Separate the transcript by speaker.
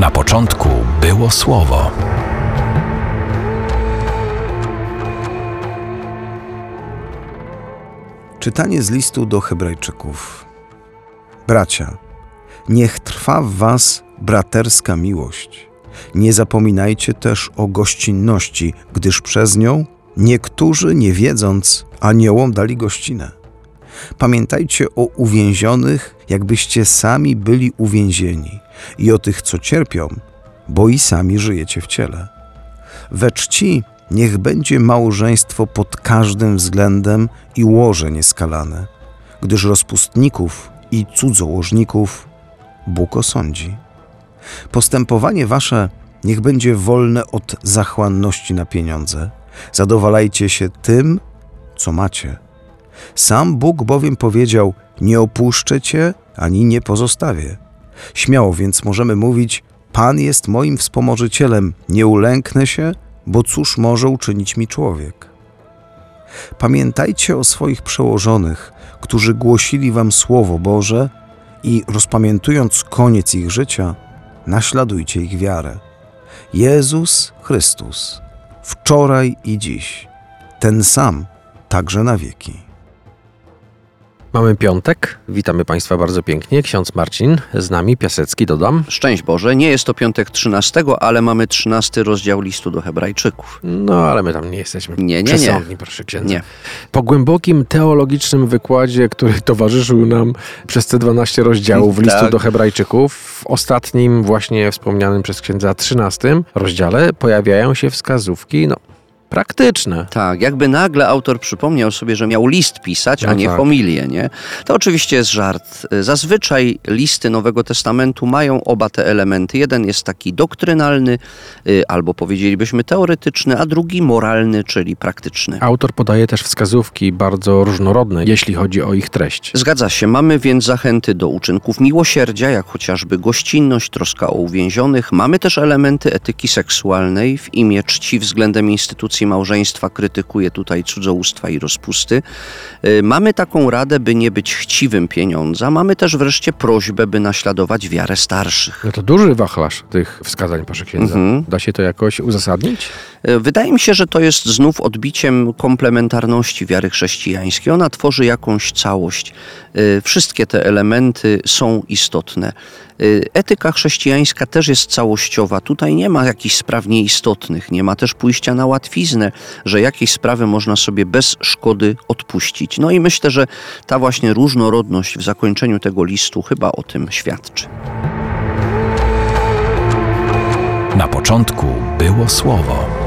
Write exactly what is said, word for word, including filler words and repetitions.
Speaker 1: Na początku było Słowo.
Speaker 2: Czytanie z listu do Hebrajczyków. Bracia, niech trwa w was braterska miłość. Nie zapominajcie też o gościnności, gdyż przez nią niektórzy, nie wiedząc, aniołom dali gościnę. Pamiętajcie o uwięzionych, jakbyście sami byli uwięzieni, i o tych, co cierpią, bo i sami żyjecie w ciele. We czci niech będzie małżeństwo pod każdym względem i łoże nieskalane, gdyż rozpustników i cudzołożników Bóg osądzi. Postępowanie wasze niech będzie wolne od zachłanności na pieniądze. Zadowalajcie się tym, co macie. Sam Bóg bowiem powiedział: nie opuszczę cię, ani nie pozostawię. Śmiało więc możemy mówić: Pan jest moim wspomożycielem, nie ulęknę się, bo cóż może uczynić mi człowiek? Pamiętajcie o swoich przełożonych, którzy głosili wam Słowo Boże, i rozpamiętując koniec ich życia, naśladujcie ich wiarę. Jezus Chrystus, wczoraj i dziś, ten sam, także na wieki.
Speaker 3: Mamy piątek, witamy Państwa bardzo pięknie. Ksiądz Marcin z nami, Piasecki, dodam.
Speaker 4: Szczęść Boże, nie jest to piątek trzynastego, ale mamy trzynasty rozdział listu do Hebrajczyków.
Speaker 3: No, ale my tam nie jesteśmy
Speaker 4: nie, nie,
Speaker 3: przesądni,
Speaker 4: nie.
Speaker 3: proszę księdza.
Speaker 4: Nie.
Speaker 3: Po głębokim teologicznym wykładzie, który towarzyszył nam przez te dwanaście rozdziałów listu
Speaker 4: tak.
Speaker 3: do Hebrajczyków, w ostatnim, właśnie wspomnianym przez księdza trzynastym rozdziale pojawiają się wskazówki, no, praktyczne.
Speaker 4: Tak, jakby nagle autor przypomniał sobie, że miał list pisać, a
Speaker 3: No
Speaker 4: nie
Speaker 3: tak.
Speaker 4: homilię, nie? To oczywiście jest żart. Zazwyczaj listy Nowego Testamentu mają oba te elementy. Jeden jest taki doktrynalny, albo powiedzielibyśmy teoretyczny, a drugi moralny, czyli praktyczny.
Speaker 3: Autor podaje też wskazówki bardzo różnorodne, jeśli chodzi o ich treść.
Speaker 4: Zgadza się. Mamy więc zachęty do uczynków miłosierdzia, jak chociażby gościnność, troska o uwięzionych. Mamy też elementy etyki seksualnej. W imię czci względem instytucji małżeństwa krytykuje tutaj cudzołóstwa i rozpusty. Mamy taką radę, by nie być chciwym pieniądza. Mamy też wreszcie prośbę, by naśladować wiarę starszych.
Speaker 3: No to duży wachlarz tych wskazań, proszę księdza.
Speaker 4: Mhm.
Speaker 3: Da się to jakoś uzasadnić?
Speaker 4: Wydaje mi się, że to jest znów odbiciem komplementarności wiary chrześcijańskiej. Ona tworzy jakąś całość. Wszystkie te elementy są istotne. Etyka chrześcijańska też jest całościowa. Tutaj nie ma jakichś spraw nieistotnych, nie ma też pójścia na łatwiznę, że jakieś sprawy można sobie bez szkody odpuścić. No i myślę, że ta właśnie różnorodność w zakończeniu tego listu chyba o tym świadczy.
Speaker 1: Na początku było Słowo.